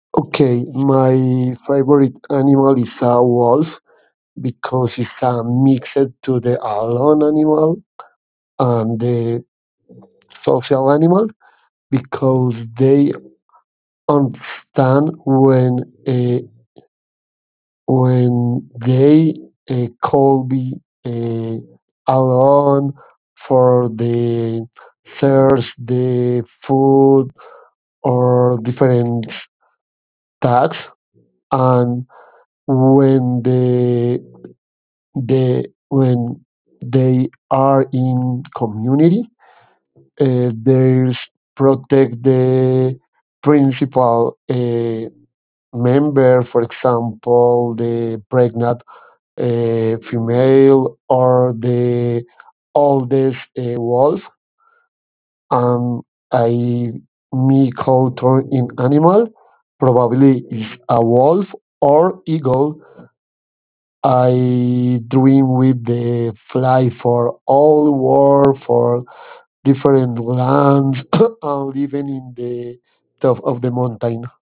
Okay, my favorite animal is a wolf because it's a mixed to the alone animal and the social animal because they understand when they could be alone for the search the food or different tasks, and when when they are in community, there's protect the principal member, for example, the pregnant female or the oldest wolf. And I me culture in animal probably is a wolf or eagle. I dream with the fly for all world, for different lands, and living in the top of the mountain.